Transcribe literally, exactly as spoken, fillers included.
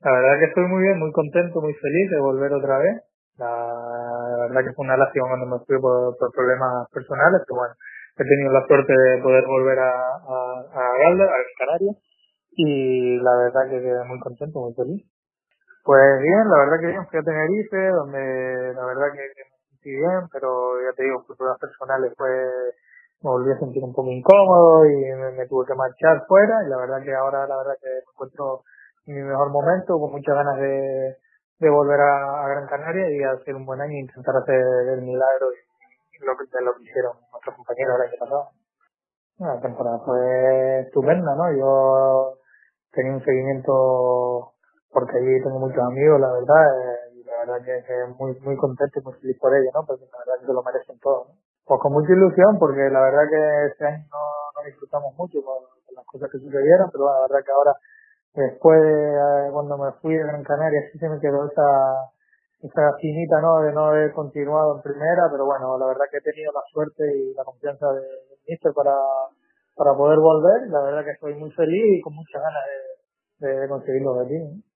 La verdad que estoy muy bien, muy contento, muy feliz de volver otra vez. La, la verdad que fue una lástima cuando me fui por, por problemas personales, pero bueno, he tenido la suerte de poder volver a, a, a Galda, a Gran Canaria, y la verdad que quedé muy contento, muy feliz. Pues bien, la verdad que bien, fui a Tenerife, donde la verdad que, que me sentí bien, pero ya te digo, por problemas personales pues me volví a sentir un poco incómodo y me, me tuve que marchar fuera, y la verdad que ahora la verdad que me encuentro en mi mejor momento, con muchas ganas de, de volver a, a Gran Canaria y hacer un buen año e intentar hacer el milagro y, y lo que, de lo que hicieron nuestros compañeros el año pasado. La temporada fue estupenda, ¿no? Yo tenía un seguimiento porque allí tengo muchos amigos, la verdad, eh, y la verdad que, que muy muy contento y muy feliz por ello, ¿no? Porque la verdad que se lo merecen todos, ¿no? Pues con mucha ilusión, porque la verdad que este año no, no disfrutamos mucho con, con las cosas que sucedieron, pero bueno, la verdad que ahora, después de eh, cuando me fui de Gran Canaria, sí se me quedó esa esa finita, ¿no? De no haber continuado en primera, pero bueno, la verdad que he tenido la suerte y la confianza de, del míster para, para poder volver. La verdad que estoy muy feliz y con muchas ganas de, de conseguir los objetivos.